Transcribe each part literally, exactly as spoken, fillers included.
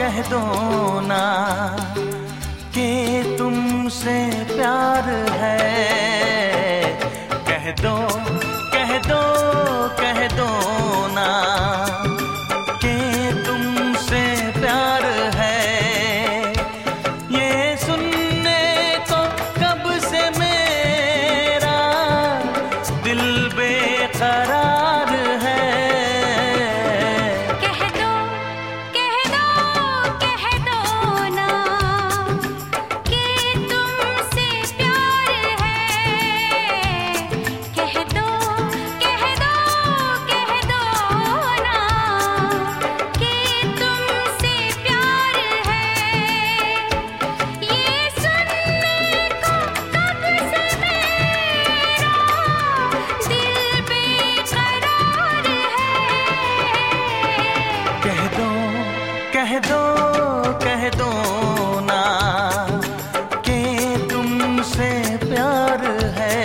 कह दो ना कि तुमसे प्यार है। कह दो कह दो कह दो ना कि तुमसे प्यार है। ये सुनने को कब से मेरा दिल बेकरार है। कह दो कह दो कह दो ना कि तुमसे प्यार है। कह दो कह दो कह दो ना कि तुमसे प्यार है। ये सुनने को कब से मेरा दिल बेकरार है। कह दो कह दो कह दो ना कि तुमसे प्यार है।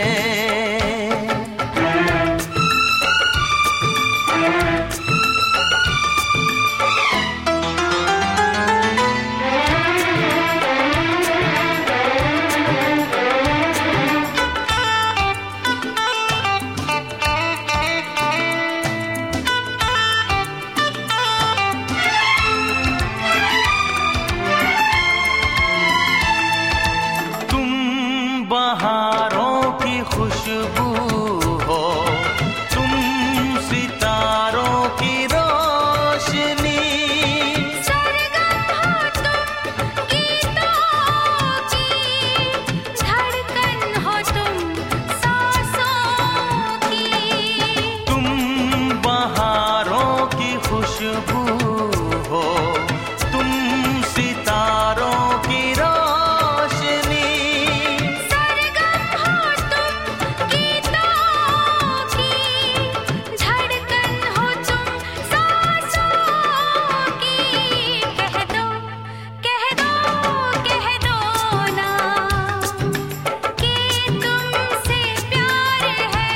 तुम बहारों की खुशबू हो, तुम सितारों की रोशनी। सरगम हो तुम गीतों की, धड़कन हो तुम सांसों की। तुम बहारों की खुशबू हो, तुम सितारों की रोशनी। सरगम हो तुम गीतों की, धड़कन हो तुम सांसों की। कह दो कह दो कह दो ना कि तुमसे प्यार है।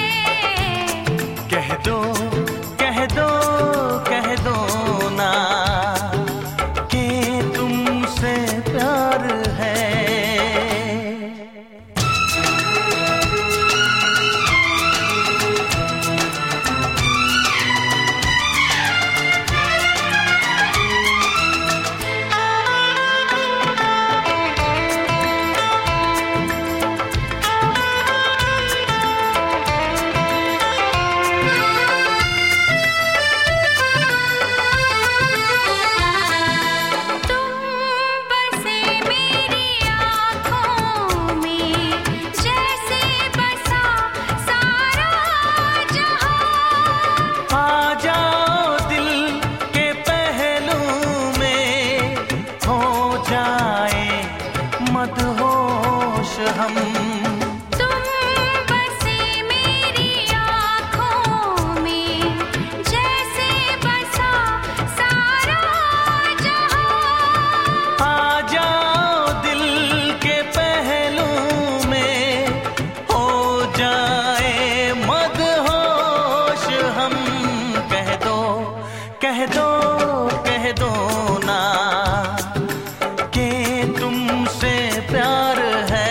कह दो कह दो कह दो ना कि तुमसे प्यार है। तुम बसे मेरी आँखों में, जैसे बसा सारा जहां। आ जाओ दिल के पहलू में, हो जाए मदहोश हम। तुम बसे मेरी आँखों में, जैसे बसा सारा जहां। आ जाओ दिल के पहलू में, हो जाए मदहोश हम। कह दो कह दो कह दो ना कि तुमसे प्यार है।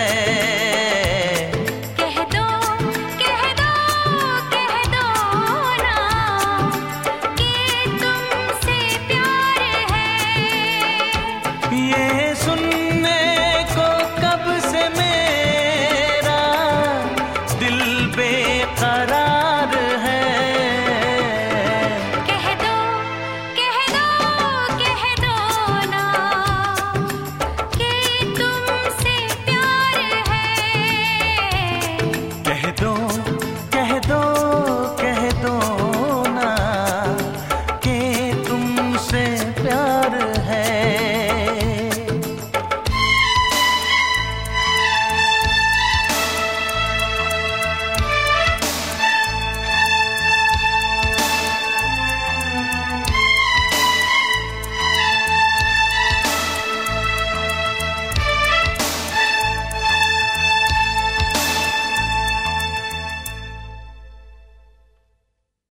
कह दो कह दो कह दो ना कि तुमसे प्यार है। ये सुन